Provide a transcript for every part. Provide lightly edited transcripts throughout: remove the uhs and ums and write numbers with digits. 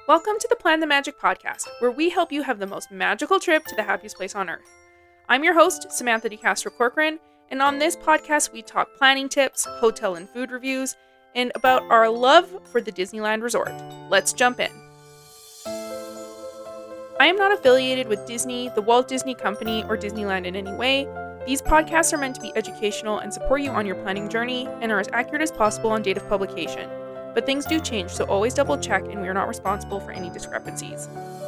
Welcome to the Plan the Magic podcast, where we help you have the most magical trip to the happiest place on earth. I'm your host, Samantha DeCastro Corcoran, and on this podcast, we talk planning tips, hotel and food reviews, and about our love for the Disneyland Resort. Let's jump in. I am not affiliated with Disney, the Walt Disney Company, or Disneyland in any way. These podcasts are meant to be educational and support you on your planning journey and are as accurate as possible on date of publication. But things do change, so always double check, and we are not responsible for any discrepancies.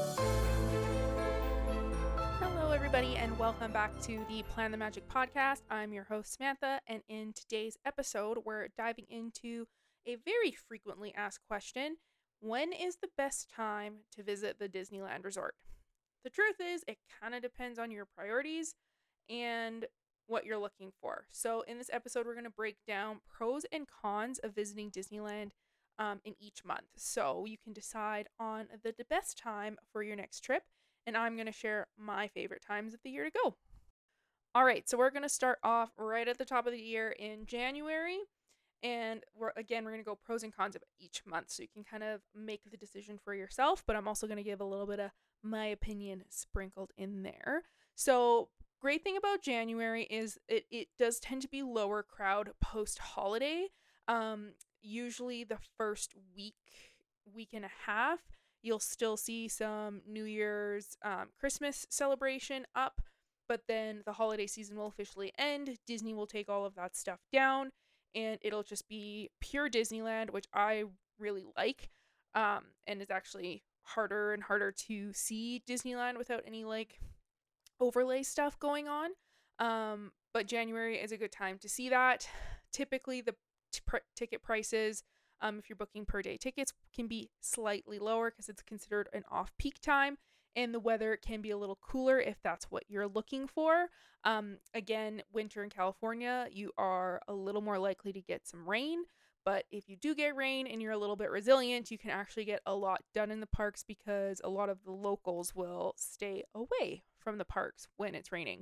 Hello, everybody, and welcome back to the Plan the Magic podcast. I'm your host, Samantha, and in today's episode, we're diving into a very frequently asked question: when is the best time to visit the Disneyland Resort? The truth is, it kind of depends on your priorities and what you're looking for. So in this episode, we're going to break down pros and cons of visiting Disneyland in each month. So you can decide on the best time for your next trip, and I'm going to share my favorite times of the year to go. All right, so we're going to start off right at the top of the year in January. And we're going to go pros and cons of each month so you can kind of make the decision for yourself. But I'm also going to give a little bit of my opinion sprinkled in there. So, great thing about January is it does tend to be lower crowd post holiday. Usually the first week and a half, you'll still see some New Year's, Christmas celebration up. But then the holiday season will officially end. Disney will take all of that stuff down, and it'll just be pure Disneyland, which I really like. And it's actually harder and harder to see Disneyland without any like overlay stuff going on. But January is a good time to see that. Typically, the ticket prices, if you're booking per day tickets, can be slightly lower because it's considered an off-peak time. And the weather can be a little cooler if that's what you're looking for. Again, winter in California, you are a little more likely to get some rain. But if you do get rain and you're a little bit resilient, you can actually get a lot done in the parks because a lot of the locals will stay away from the parks when it's raining.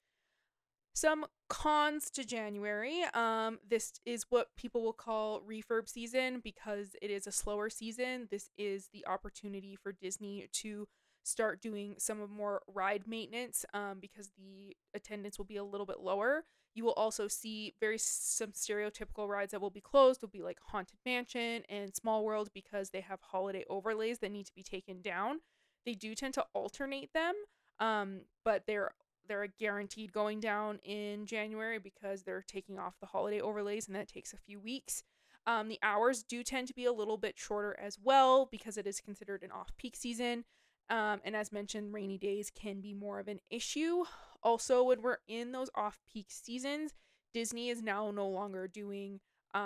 Some cons to January. This is what people will call refurb season because it is a slower season. This is the opportunity for Disney to start doing some of more ride maintenance because the attendance will be a little bit lower. You will also see some stereotypical rides that will be closed. Will be like Haunted Mansion and Small World because they have holiday overlays that need to be taken down. They do tend to alternate them, but they're guaranteed going down in January because they're taking off the holiday overlays, and that takes a few weeks. The hours do tend to be a little bit shorter as well because it is considered an off-peak season. And as mentioned, rainy days can be more of an issue. Also, when we're in those off-peak seasons, Disney is now no longer doing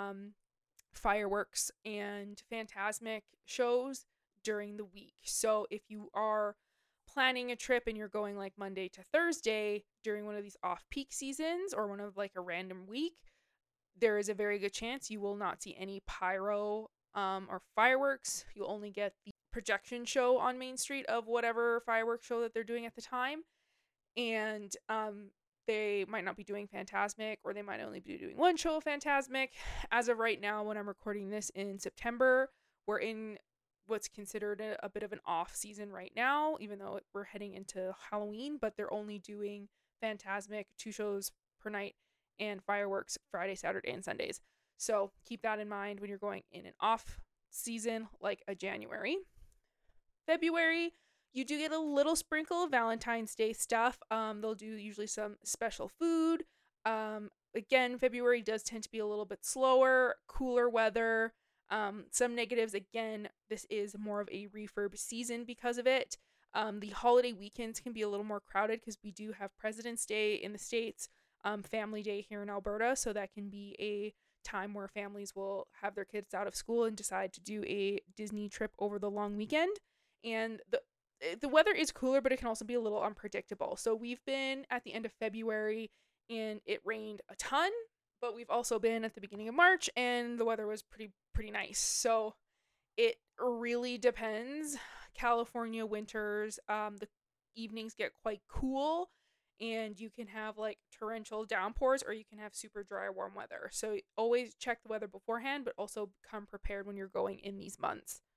fireworks and Fantasmic shows during the week. So if you are planning a trip and you're going like Monday to Thursday during one of these off-peak seasons or one of like a random week, there is a very good chance you will not see any pyro or fireworks. You'll only get the projection show on Main Street of whatever fireworks show that they're doing at the time. And they might not be doing Fantasmic, or they might only be doing one show of Fantasmic. As of right now, when I'm recording this in September, we're in what's considered a bit of an off season right now, even though we're heading into Halloween, but they're only doing Fantasmic 2 shows per night and fireworks Friday, Saturday, and Sundays. So keep that in mind when you're going in an off season like a January. February, you do get a little sprinkle of Valentine's Day stuff. They'll do usually some special food. Again, February does tend to be a little bit slower, cooler weather. Some negatives, again, this is more of a refurb season because of it. The holiday weekends can be a little more crowded because we do have President's Day in the States, Family Day here in Alberta, so that can be a time where families will have their kids out of school and decide to do a Disney trip over the long weekend. And the weather is cooler, but it can also be a little unpredictable. So we've been at the end of February and it rained a ton, but we've also been at the beginning of March and the weather was pretty nice. So it really depends. California winters, the evenings get quite cool and you can have like torrential downpours or you can have super dry warm weather. So always check the weather beforehand, but also come prepared when you're going in these months.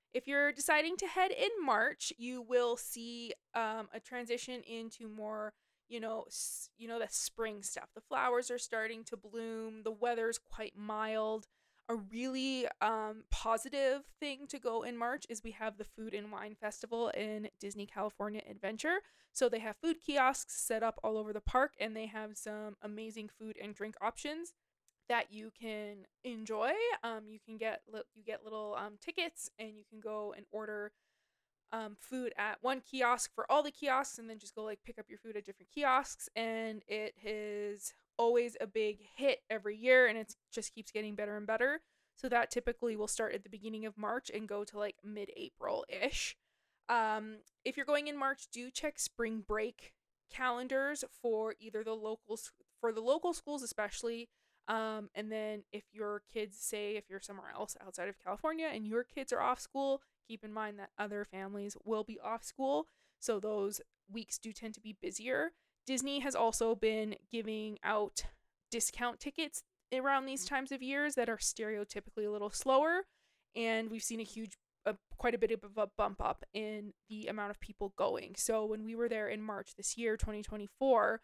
If you're deciding to head in March, you will see a transition into more, the spring stuff. The flowers are starting to bloom. The weather's quite mild. A really positive thing to go in March is we have the Food and Wine Festival in Disney California Adventure. So they have food kiosks set up all over the park, and they have some amazing food and drink options that you can enjoy. You get little tickets, and you can go and order food at one kiosk for all the kiosks, and then just go like pick up your food at different kiosks. And it is always a big hit every year, and it just keeps getting better and better. So that typically will start at the beginning of March and go to like mid-April ish. If you're going in March, do check spring break calendars for either the local schools especially. And then if your kids, say if you're somewhere else outside of California and your kids are off school, keep in mind that other families will be off school. So those weeks do tend to be busier. Disney has also been giving out discount tickets around these times of years that are stereotypically a little slower. And we've seen quite a bit of a bump up in the amount of people going. So when we were there in March this year, 2024,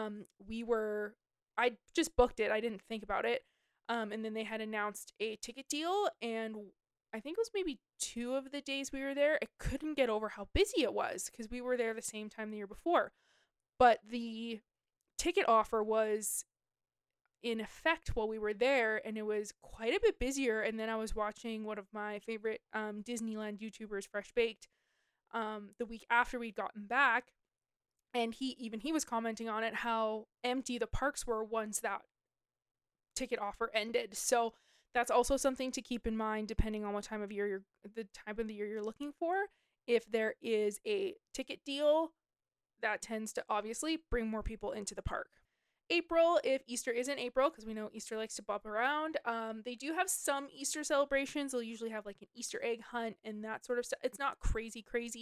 I just booked it. I didn't think about it. And then they had announced a ticket deal, and I think it was maybe 2 of the days we were there, I couldn't get over how busy it was because we were there the same time the year before. But the ticket offer was in effect while we were there, and it was quite a bit busier. And then I was watching one of my favorite Disneyland YouTubers, Fresh Baked, the week after we'd gotten back, and he was commenting on it, how empty the parks were once that ticket offer ended. So that's also something to keep in mind depending on what time of year you're looking for. If there is a ticket deal, that tends to obviously bring more people into the park. April, if Easter is in April, because we know Easter likes to bump around, they do have some Easter celebrations. They'll usually have like an Easter egg hunt and that sort of stuff. It's not crazy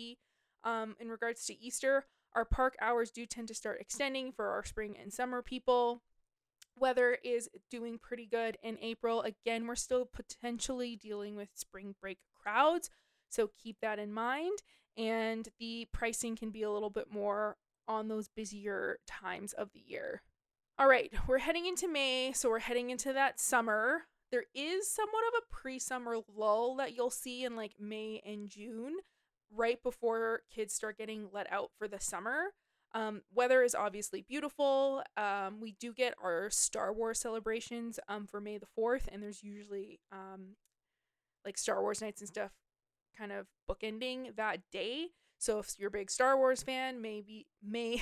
in regards to Easter. Our park hours do tend to start extending for our spring and summer people. Weather is doing pretty good in April. Again, we're still potentially dealing with spring break crowds, so keep that in mind. And the pricing can be a little bit more on those busier times of the year. All right, we're heading into May, so we're heading into that summer. There is somewhat of a pre-summer lull that you'll see in like May and June, right before kids start getting let out for the summer. Weather is obviously beautiful. We do get our Star Wars celebrations for May the 4th, and there's usually like Star Wars nights and stuff kind of bookending that day. So if you're a big Star Wars fan, maybe may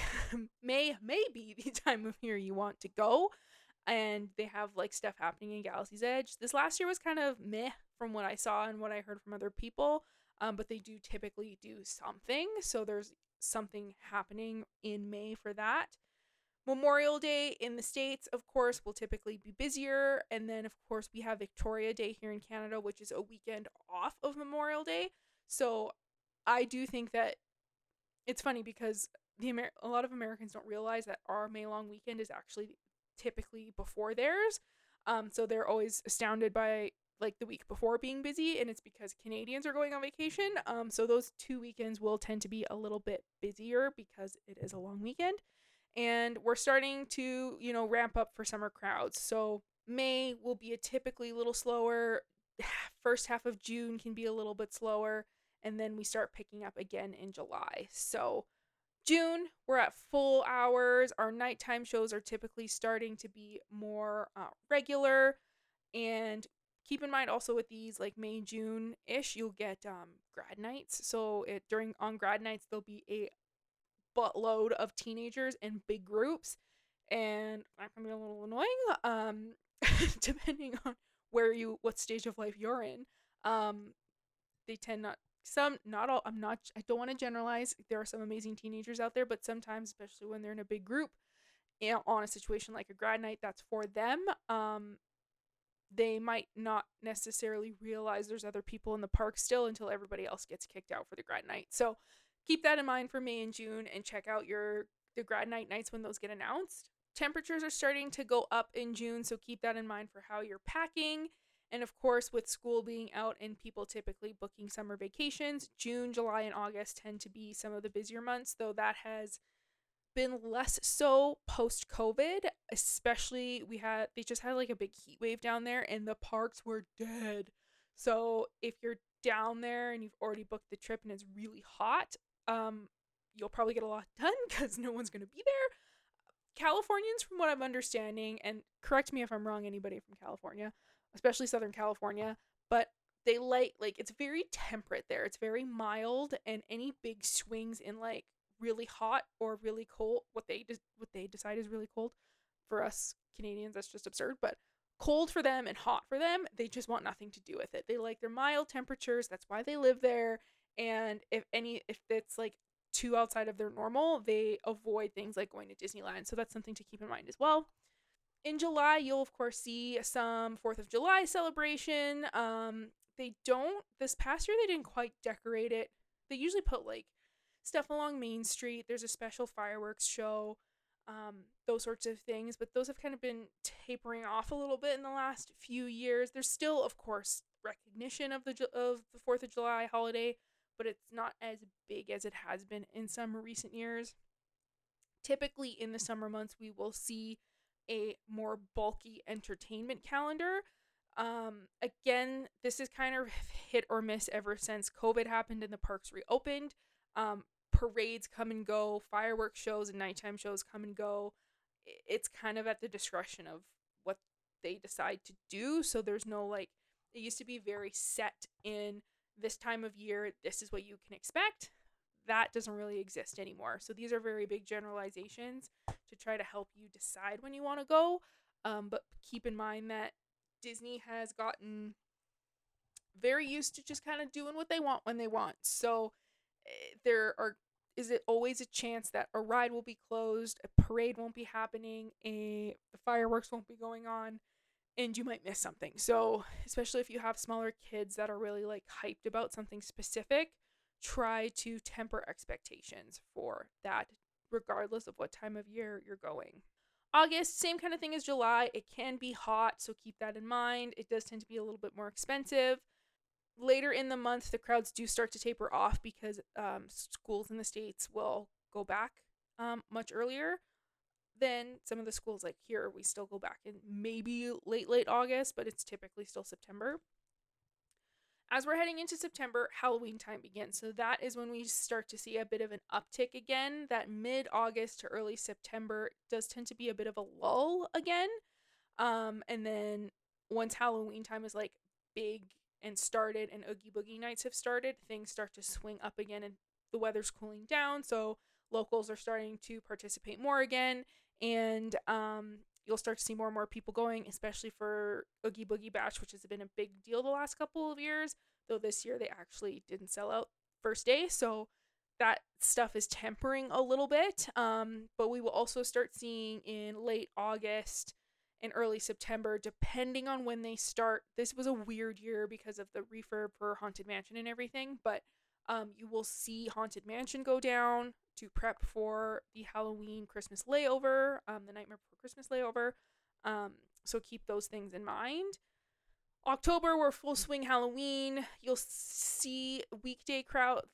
be the time of year you want to go. And they have like stuff happening in Galaxy's Edge. This last year was kind of meh from what I saw and what I heard from other people. But they do typically do something. So there's something happening in May for that. Memorial Day in the States, of course, will typically be busier. And then, of course, we have Victoria Day here in Canada, which is a weekend off of Memorial Day. So I do think that it's funny because a lot of Americans don't realize that our May long weekend is actually typically before theirs. So they're always astounded by like the week before being busy, and it's because Canadians are going on vacation. So those 2 weekends will tend to be a little bit busier because it is a long weekend. And we're starting to, ramp up for summer crowds. So May will be a typically little slower. First half of June can be a little bit slower. And then we start picking up again in July. So June, we're at full hours. Our nighttime shows are typically starting to be more regular. And keep in mind also with these like May, June-ish, you'll get grad nights. So on grad nights, there'll be a buttload of teenagers in big groups. And that can be a little annoying, depending on what stage of life you're in. They tend not all, I don't want to generalize. There are some amazing teenagers out there, but sometimes, especially when they're in a big group, on a situation like a grad night, that's for them. They might not necessarily realize there's other people in the park still until everybody else gets kicked out for the grad night. So keep that in mind for May and June, and check out the grad night nights when those get announced. Temperatures are starting to go up in June, so keep that in mind for how you're packing. And of course, with school being out and people typically booking summer vacations, June, July, and August tend to be some of the busier months, though that has been less so post COVID. Especially, they just had like a big heat wave down there and the parks were dead. So if you're down there and you've already booked the trip and it's really hot, you'll probably get a lot done because no one's going to be there. Californians, from what I'm understanding, and correct me if I'm wrong, anybody from California, especially Southern California, but they like it's very temperate there. It's very mild, and any big swings in like really hot or really cold, what they decide is really cold, for us Canadians, that's just absurd. But cold for them and hot for them, they just want nothing to do with it. They like their mild temperatures. That's why they live there. And if it's like too outside of their normal, they avoid things like going to Disneyland. So that's something to keep in mind as well. In July, you'll of course see some 4th of July celebration. They don't, this past year, they didn't quite decorate it. They usually put like stuff along Main Street. There's a special fireworks show, those sorts of things. But those have kind of been tapering off a little bit in the last few years. There's still, of course, recognition of the 4th of July holiday, but it's not as big as it has been in some recent years. Typically, in the summer months, we will see a more bulky entertainment calendar. Again, this is kind of hit or miss ever since COVID happened and the parks reopened. Parades come and go, fireworks shows and nighttime shows come and go. It's kind of at the discretion of what they decide to do. So there's no like, it used to be very set in this time of year, this is what you can expect. That doesn't really exist anymore. So these are very big generalizations to try to help you decide when you want to go. But keep in mind that Disney has gotten very used to just kind of doing what they want when they want. So is it always a chance that a ride will be closed, a parade won't be happening, the fireworks won't be going on, and you might miss something. So especially if you have smaller kids that are really like hyped about something specific, try to temper expectations for that regardless of what time of year you're going. August, same kind of thing as July. It can be hot, so keep that in mind. It does tend to be a little bit more expensive. Later in the month, the crowds do start to taper off because schools in the States will go back much earlier than some of the schools. Like here, we still go back in maybe late August, but it's typically still September. As we're heading into September, Halloween time begins. So that is when we start to see a bit of an uptick again. That mid-August to early September does tend to be a bit of a lull again. And then once Halloween time is like big and started and Oogie Boogie nights have started, things start to swing up again and the weather's cooling down. So locals are starting to participate more again. And you'll start to see more and more people going, especially for Oogie Boogie Bash, which has been a big deal the last couple of years, though this year they actually didn't sell out first day, so that stuff is tempering a little bit. But we will also start seeing in late August and early September, depending on when they start. This was a weird year because of the refurb for Haunted Mansion and everything, but you will see Haunted Mansion go down to prep for the Halloween Christmas layover, the Nightmare Before Christmas layover. So keep those things in mind. October, we're full swing Halloween. You'll see weekday crowds.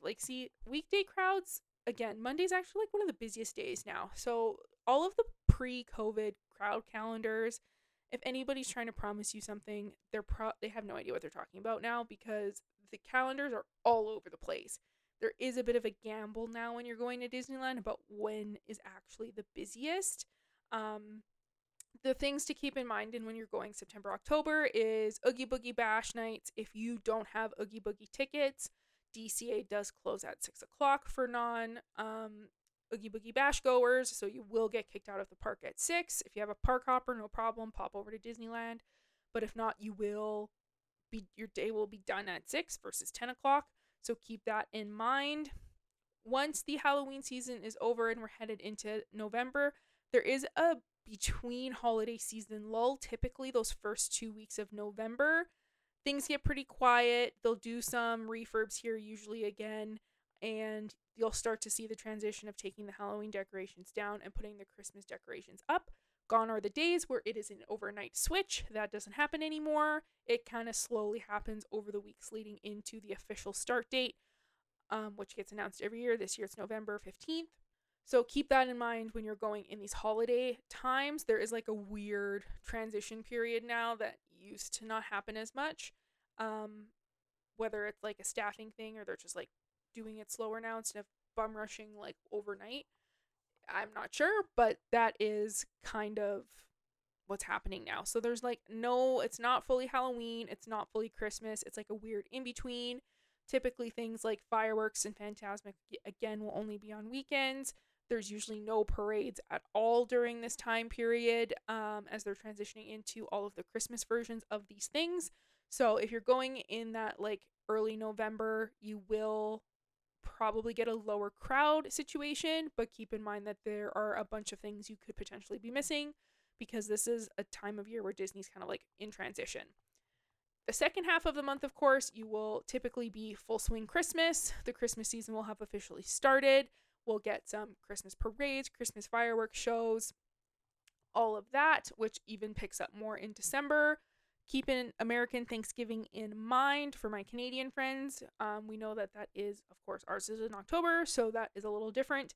Again, Monday's actually like one of the busiest days now. So all of the pre-COVID crowd calendars, if anybody's trying to promise you something, they have no idea what they're talking about now because the calendars are all over the place. There is a bit of a gamble now when you're going to Disneyland about when is actually the busiest. The things to keep in mind when you're going September, October is Oogie Boogie Bash nights. If you don't have Oogie Boogie tickets, DCA does close at 6 o'clock for non Oogie Boogie Bash goers, so you will get kicked out of the park at 6. If you have a park hopper, no problem, pop over to Disneyland. But if not, your day will be done at 6 versus 10 o'clock. So keep that in mind. Once the Halloween season is over and we're headed into November, there is a between holiday season lull. Typically those first 2 weeks of November, things get pretty quiet. They'll do some refurbs here usually again, and you'll start to see the transition of taking the Halloween decorations down and putting the Christmas decorations up. gone are the days where it is an overnight switch. That doesn't happen anymore. It kind of slowly happens over the weeks leading into the official start date, which gets announced every year. This year it's November 15th. So keep that in mind when you're going in these holiday times. There is like a weird transition period now that used to not happen as much. Whether it's like a staffing thing or they're just like doing it slower now instead of bum rushing like overnight. I'm not sure, but that is kind of what's happening now. So there's like no, it's not fully Halloween, it's not fully Christmas, it's like a weird in between. Typically things like fireworks and Fantasmic again will only be on weekends. There's usually no parades at all during this time period, as they're transitioning into all of the Christmas versions of these things. So if you're going in that like early November, you will probably get a lower crowd situation, but keep in mind that there are a bunch of things you could potentially be missing because this is a time of year where Disney's kind of like in transition. The second half of the month, of course, you will typically be full swing Christmas. The Christmas season will have officially started. We'll get some Christmas parades, Christmas fireworks shows, all of that, which even picks up more in December. Keeping American Thanksgiving in mind for my Canadian friends. We know that is, of course, ours is in October, so that is a little different.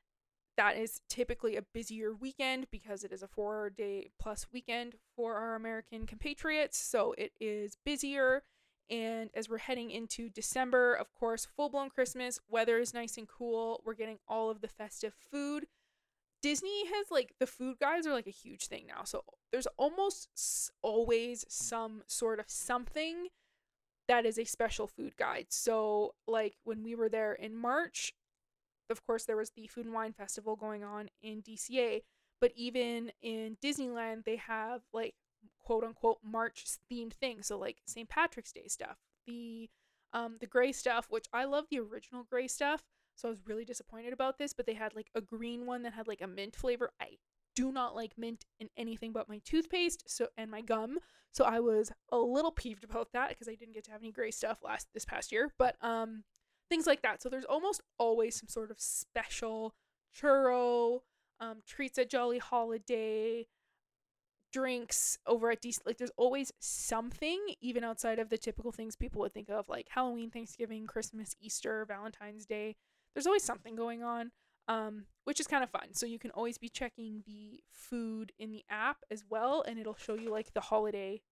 That is typically a busier weekend because it is a 4-day plus weekend for our American compatriots, so it is busier. And as we're heading into December, of course, full-blown Christmas, weather is nice and cool. We're getting all of the festive food. Disney has like the food guides are like a huge thing now. So there's almost always some sort of something that is a special food guide. So like when we were there in March, of course there was the Food and Wine Festival going on in DCA, but even in Disneyland they have like quote unquote March themed things. So like St. Patrick's Day stuff, the gray stuff, which I love the original gray stuff. So I was really disappointed about this, but they had like a green one that had like a mint flavor. I do not like mint in anything but my toothpaste and my gum. So I was a little peeved about that because I didn't get to have any gray stuff this past year. But things like that. So there's almost always some sort of special churro, treats at Jolly Holiday, drinks over at DC. Like there's always something, even outside of the typical things people would think of, like Halloween, Thanksgiving, Christmas, Easter, Valentine's Day. There's always something going on, which is kind of fun. So you can always be checking the food in the app as well, and it'll show you like the holiday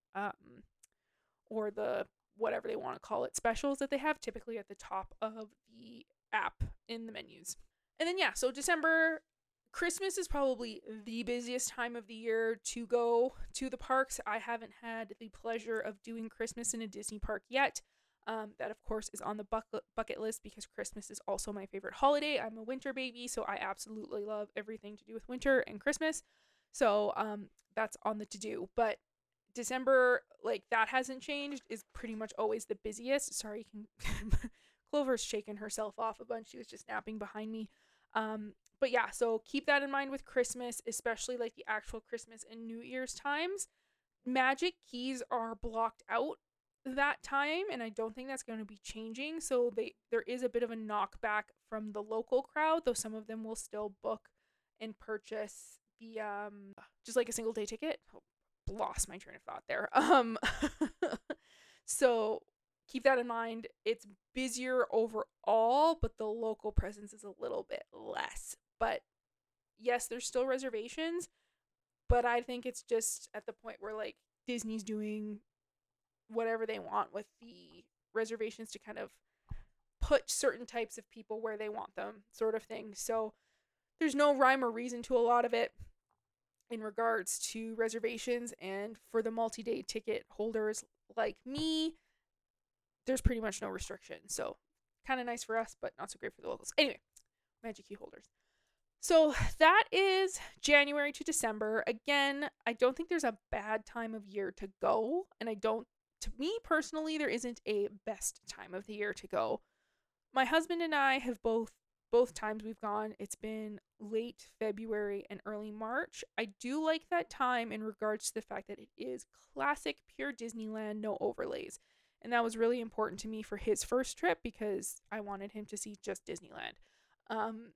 or the whatever they want to call it specials that they have typically at the top of the app in the menus. And then so December, Christmas is probably the busiest time of the year to go to the parks. I haven't had the pleasure of doing Christmas in a Disney park yet. That, of course, is on the bucket list because Christmas is also my favorite holiday. I'm a winter baby, so I absolutely love everything to do with winter and Christmas. So that's on the to-do. But December, like, that hasn't changed, is pretty much always the busiest. Sorry, Clover's shaking herself off a bunch. She was just napping behind me. But so keep that in mind with Christmas, especially like the actual Christmas and New Year's times. Magic Keys are blocked out that time, and I don't think that's going to be changing. So there is a bit of a knockback from the local crowd, though some of them will still book and purchase the just like a single day ticket. Lost my train of thought there. So keep that in mind. It's busier overall, but the local presence is a little bit less. But yes, there's still reservations, but I think it's just at the point where like Disney's doing whatever they want with the reservations to kind of put certain types of people where they want them, sort of thing. So there's no rhyme or reason to a lot of it in regards to reservations, and for the multi-day ticket holders like me, there's pretty much no restriction. So kind of nice for us, but not so great for the locals. Anyway, Magic Key holders. So that is January to December. Again, I don't think there's a bad time of year to go, and to me personally, there isn't a best time of the year to go. My husband and I have both times we've gone, it's been late February and early March. I do like that time in regards to the fact that it is classic pure Disneyland, no overlays. And that was really important to me for his first trip because I wanted him to see just Disneyland.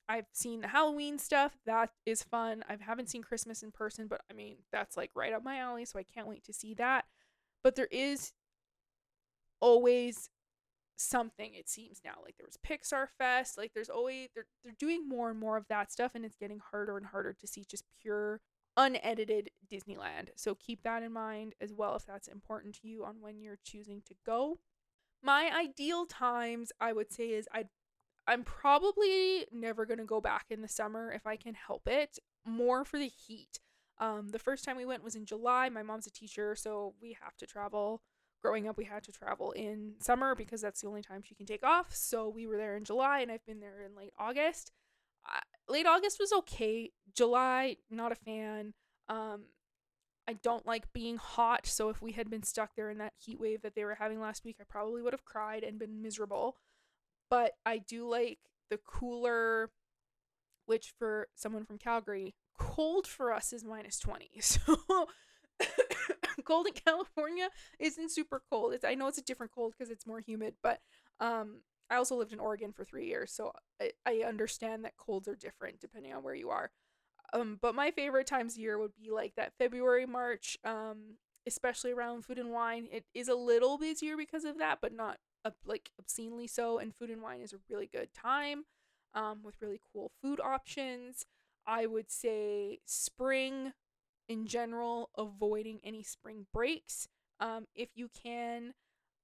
I've seen the Halloween stuff. That is fun. I haven't seen Christmas in person, but I mean, that's like right up my alley, so I can't wait to see that. But there is always something, it seems now. Like there was Pixar Fest, like there's always they're doing more and more of that stuff, and it's getting harder and harder to see just pure unedited Disneyland. So keep that in mind as well if that's important to you on when you're choosing to go. My ideal times, I would say, is I'm probably never going to go back in the summer if I can help it, more for the heat. The first time we went was in July. My mom's a teacher, so we have to travel. Growing up, we had to travel in summer because that's the only time she can take off. So we were there in July, and I've been there in late August. Late August was okay. July, not a fan. I don't like being hot, so if we had been stuck there in that heat wave that they were having last week, I probably would have cried and been miserable. But I do like the cooler, which for someone from Calgary, cold for us is -20. So cold in California isn't super cold. I know it's a different cold because it's more humid, but I also lived in Oregon for 3 years, so I understand that colds are different depending on where you are. But my favorite times of year would be like that February, March, especially around Food and Wine. It is a little busier because of that, but not like obscenely so. And Food and Wine is a really good time, with really cool food options. I would say spring in general, avoiding any spring breaks. If you can,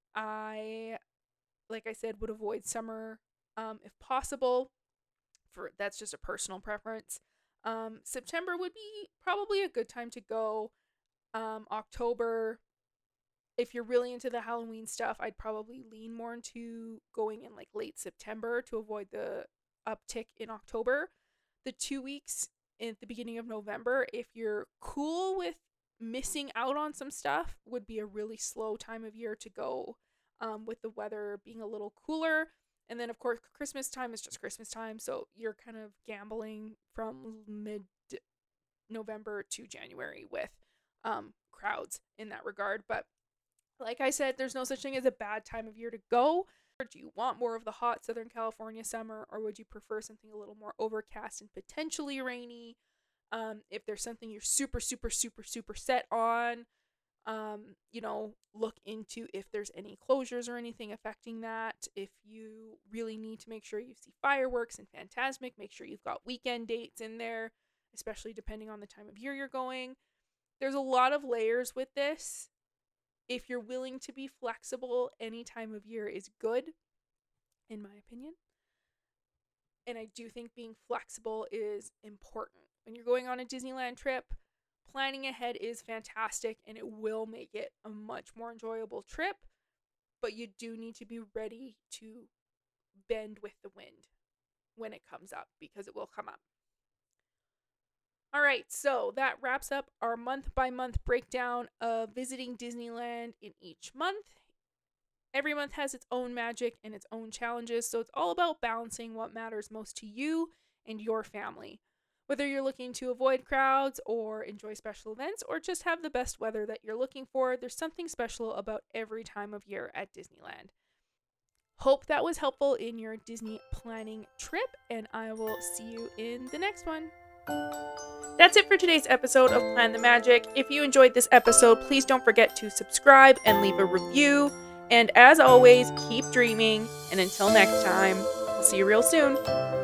like I said, would avoid summer, if possible. That's just a personal preference. September would be probably a good time to go. October, if you're really into the Halloween stuff, I'd probably lean more into going in like late September to avoid the uptick in October. The 2 weeks at the beginning of November, if you're cool with missing out on some stuff, would be a really slow time of year to go, with the weather being a little cooler. And then, of course, Christmas time is just Christmas time, so you're kind of gambling from mid-November to January with crowds in that regard. But like I said, there's no such thing as a bad time of year to go. Or do you want more of the hot Southern California summer, or would you prefer something a little more overcast and potentially rainy? If there's something you're super, super, super, super set on, look into if there's any closures or anything affecting that. If you really need to make sure you see fireworks and Fantasmic, make sure you've got weekend dates in there, especially depending on the time of year you're going. There's a lot of layers with this. If you're willing to be flexible, any time of year is good, in my opinion. And I do think being flexible is important. When you're going on a Disneyland trip, planning ahead is fantastic, and it will make it a much more enjoyable trip, but you do need to be ready to bend with the wind when it comes up, because it will come up. All right, so that wraps up our month-by-month breakdown of visiting Disneyland in each month. Every month has its own magic and its own challenges, so it's all about balancing what matters most to you and your family. Whether you're looking to avoid crowds or enjoy special events or just have the best weather that you're looking for, there's something special about every time of year at Disneyland. Hope that was helpful in your Disney planning trip, and I will see you in the next one. That's it for today's episode of Plan the Magic. If you enjoyed this episode, please don't forget to subscribe and leave a review. And as always, keep dreaming. And until next time, I'll see you real soon.